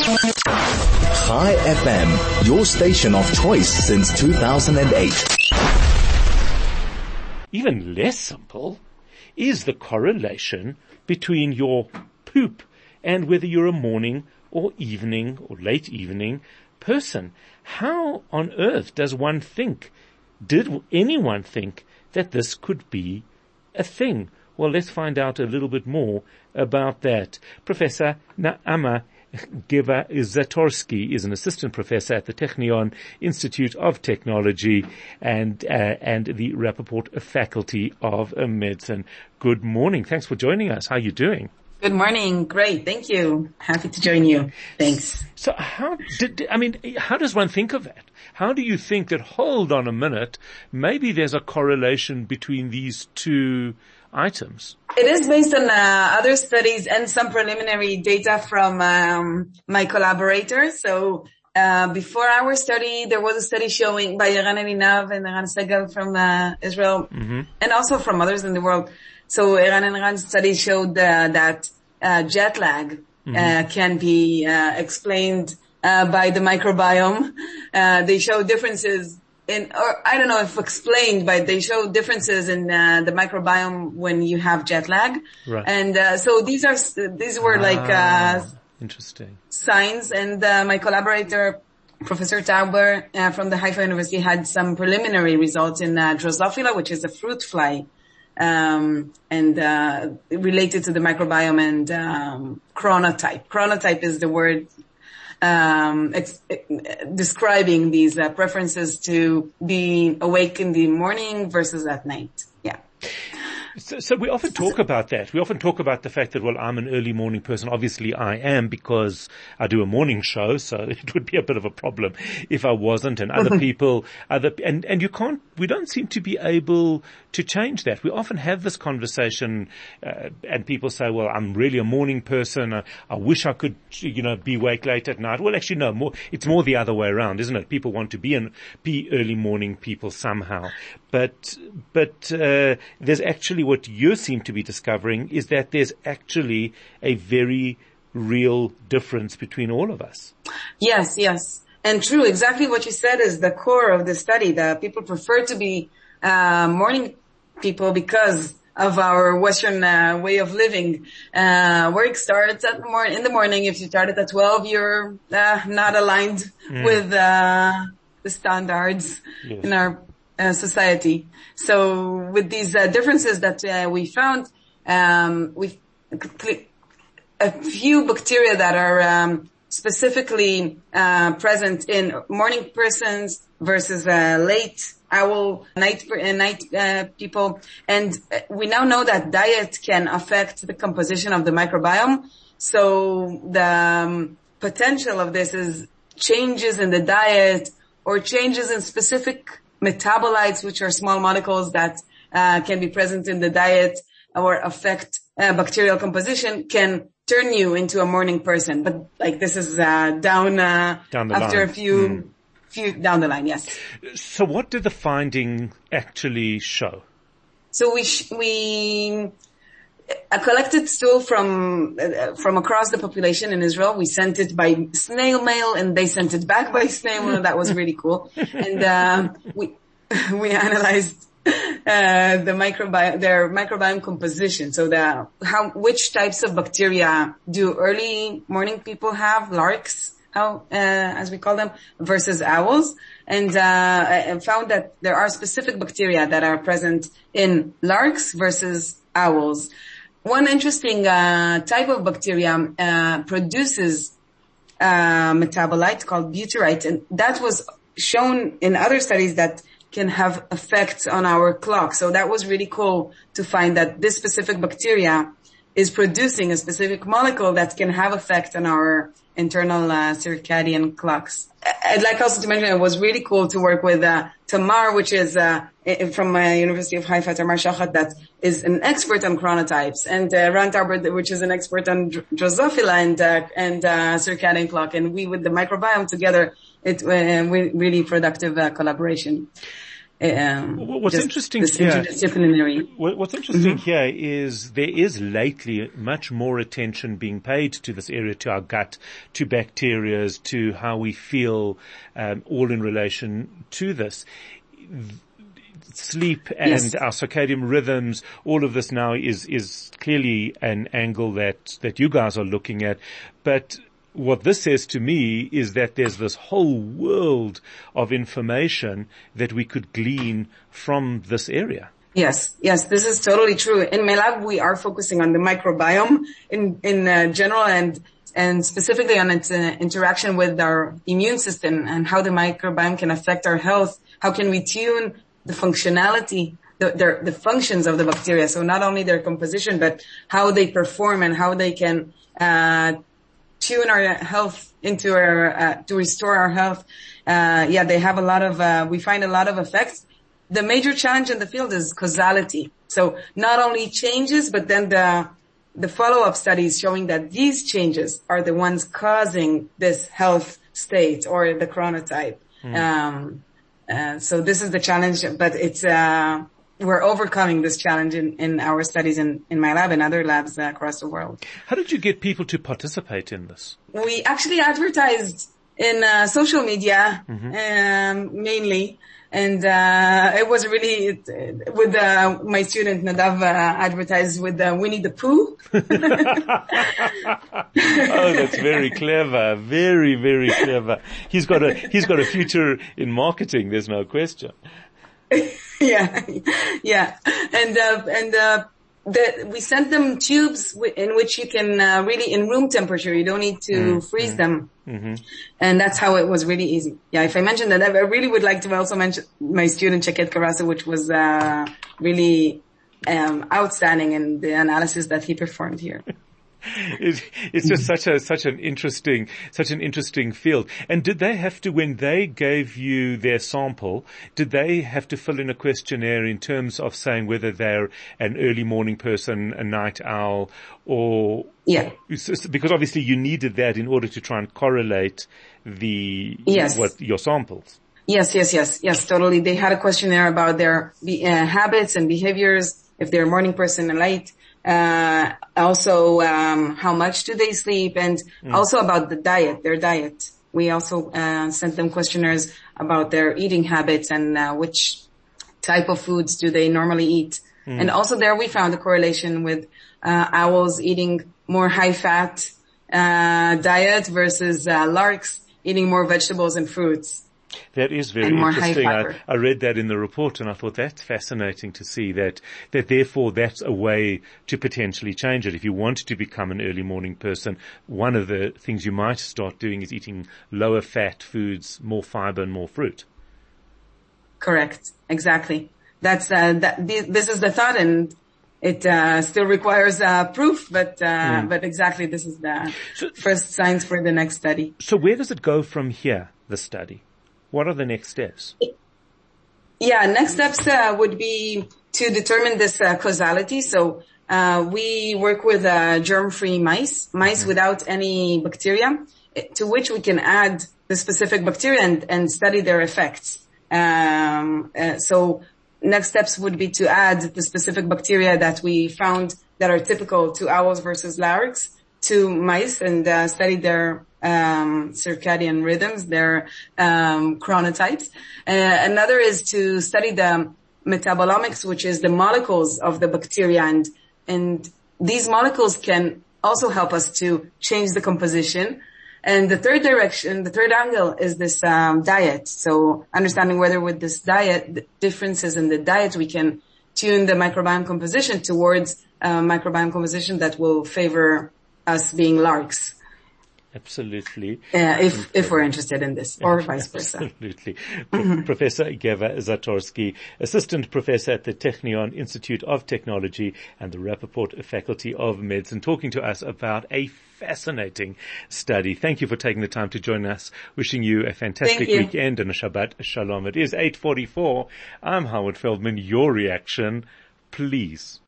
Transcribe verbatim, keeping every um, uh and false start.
Chai F M, your station of choice since two thousand eight. Even less simple is the correlation between your poop and whether you're a morning or evening or late evening person. How on earth does one think, did anyone think that this could be a thing? Well, let's find out a little bit more about that. Professor Naama Giva-Zatorsky is an assistant professor at the Technion Institute of Technology and uh, and the Rappaport Faculty of Medicine. Good morning. Thanks for joining us. How are you doing? Good morning. Great. Thank you. Happy to join you. Thanks. So how did, I mean, how does one think of that? How do you think that, hold on a minute, maybe there's a correlation between these two items? It is based on uh, other studies and some preliminary data from um, my collaborators. So uh, before our study, there was a study showing by Eran Elinav and Eran Segal from uh, Israel, mm-hmm. and also from others in the world. So Eran and Eran's study showed uh, that uh, jet lag mm-hmm. uh, can be uh, explained uh, by the microbiome. Uh, they show differences in, or I don't know if explained, but they show differences in uh, the microbiome when you have jet lag. Right. And uh, so these are these were ah, like uh, interesting signs. And uh, my collaborator, Professor Tauber uh, from the Haifa University, had some preliminary results in uh, Drosophila, which is a fruit fly. Um, and, uh, related to the microbiome and, um, chronotype. Chronotype is the word, um, ex- describing these, uh, preferences to be awake in the morning versus at night. Yeah. So, so we often talk about that. We often talk about the fact that, well, I'm an early morning person. Obviously I am because I do a morning show, so it would be a bit of a problem if I wasn't, and other people, other, and, and you can't, we don't seem to be able to change that. We often have this conversation, uh, and people say, well, I'm really a morning person. I, I wish I could, you know, be awake late at night. Well, actually, no, more, it's more the other way around, isn't it? People want to be in, be early morning people somehow. But, but, uh, there's actually what you seem to be discovering is that there's actually a very real difference between all of us. Yes, yes. And true, exactly what you said is the core of the study, that people prefer to be, uh, morning people because of our Western uh, way of living. Uh, work starts at more in the morning. If you start it at twelve, you're uh, not aligned mm. with uh, the standards yes. in our uh, society. So with these uh, differences that uh, we found, um, we a few bacteria that are um, specifically uh, present in morning persons versus uh, late owl night uh, night uh, people, and we now know that diet can affect the composition of the microbiome. So the um, potential of this is changes in the diet or changes in specific metabolites, which are small molecules that uh, can be present in the diet or affect uh, bacterial composition, can turn you into a morning person. But like this is uh, down, uh, down the after line. a few. Mm. Few down the line, yes. So what did the finding actually show? So we, sh- we, uh, collected stool from, uh, from across the population in Israel. We sent it by snail mail and they sent it back by snail mail. That was really cool. And, um, we, we analyzed, uh, the microbiome, their microbiome composition. So the, how, which types of bacteria do early morning people have? Larks. How, uh, as we call them, versus owls, and, uh, and found that there are specific bacteria that are present in larks versus owls. One interesting, uh, type of bacteria, uh, produces, uh, metabolite called butyrate, and that was shown in other studies that can have effects on our clock. So that was really cool to find that this specific bacteria is producing a specific molecule that can have effect on our internal uh, circadian clocks. I'd like also to mention it was really cool to work with uh, Tamar, which is uh, from uh, University of Haifa, Tamar Shachat, that is an expert on chronotypes, and uh, Ran Tauber, which is an expert on Drosophila and uh, and uh, circadian clock, and we with the microbiome together, it uh, we really productive uh, collaboration. Um, what's interesting here, interdisciplinary. What's interesting mm-hmm. here is there is lately much more attention being paid to this area, to our gut, to bacteria, to how we feel, um, all in relation to this. Sleep and yes. our circadian rhythms, all of this now is, is clearly an angle that, that you guys are looking at. But what this says to me is that there's this whole world of information that we could glean from this area. Yes, yes, this is totally true. In my lab, we are focusing on the microbiome in, in uh, general and and specifically on its uh, interaction with our immune system and how the microbiome can affect our health. How can we tune the functionality, the, their, the functions of the bacteria. So not only their composition, but how they perform and how they can, uh, tune our health into our, uh, to restore our health. Uh, yeah, they have a lot of, uh, we find a lot of effects. The major challenge in the field is causality. So not only changes, but then the, the follow-up studies showing that these changes are the ones causing this health state or the chronotype. Mm. Um, Uh, so this is the challenge, but it's, uh, we're overcoming this challenge in, in our studies in, in my lab and other labs uh, across the world. How did you get people to participate in this? We actually advertised in, uh, social media, mm-hmm. um, mainly. And, uh, it was really, it, with, uh, my student Nadav, uh, advertised with, uh, Winnie the Pooh. Oh, that's very clever. Very, very clever. He's got a, he's got a future in marketing. There's no question. yeah. Yeah. And, uh, and, uh, the, we sent them tubes w- in which you can, uh, really in room temperature. You don't need to mm-hmm. freeze them. Mm-hmm. And that's how it was really easy. Yeah. If I mentioned that, I really would like to also mention my student Shaket Karasa, which was, uh, really, um, outstanding in the analysis that he performed here. It, it's just such a, such an interesting, such an interesting field. And did they have to, when they gave you their sample, did they have to fill in a questionnaire in terms of saying whether they're an early morning person, a night owl, or, yeah, because obviously you needed that in order to try and correlate the, yes. what, your samples. Yes, yes, yes, yes, totally. They had a questionnaire about their uh, habits and behaviors, if they're a morning person and late. Uh, also, um, how much do they sleep, and mm. also about the diet, their diet. We also, uh, sent them questionnaires about their eating habits and, uh, which type of foods do they normally eat. Mm. And also there we found a correlation with, uh, owls eating more high fat, uh, diet versus, uh, larks eating more vegetables and fruits. That is very interesting. I, I read that in the report and I thought that's fascinating to see that, that therefore that's a way to potentially change it. If you want to become an early morning person, one of the things you might start doing is eating lower fat foods, more fiber and more fruit. Correct. Exactly. That's, uh, that, this is the thought, and it, uh, still requires, uh, proof, but, uh, mm. but exactly this is the so, first signs for the next study. So where does it go from here, the study? What are the next steps? Yeah, next steps uh, would be to determine this uh, causality. So uh, we work with uh, germ-free mice, mice mm-hmm. without any bacteria, to which we can add the specific bacteria and, and study their effects. Um, uh, so next steps would be to add the specific bacteria that we found that are typical to owls versus larks to mice and uh, study their um circadian rhythms, their um chronotypes. Uh, another is to study the metabolomics, which is the molecules of the bacteria, and and these molecules can also help us to change the composition. And the third direction, the third angle is this um diet. So understanding whether with this diet, the differences in the diet, we can tune the microbiome composition towards uh, microbiome composition that will favor us being larks. Absolutely. Uh, if, if we're interested in this, or vice versa. Absolutely. Mm-hmm. Professor Geva Zatorsky, Assistant Professor at the Technion Institute of Technology and the Rappaport Faculty of Medicine, talking to us about a fascinating study. Thank you for taking the time to join us. Wishing you a fantastic weekend and a Shabbat Shalom. It is eight forty-four. I'm Howard Feldman. Your reaction, please.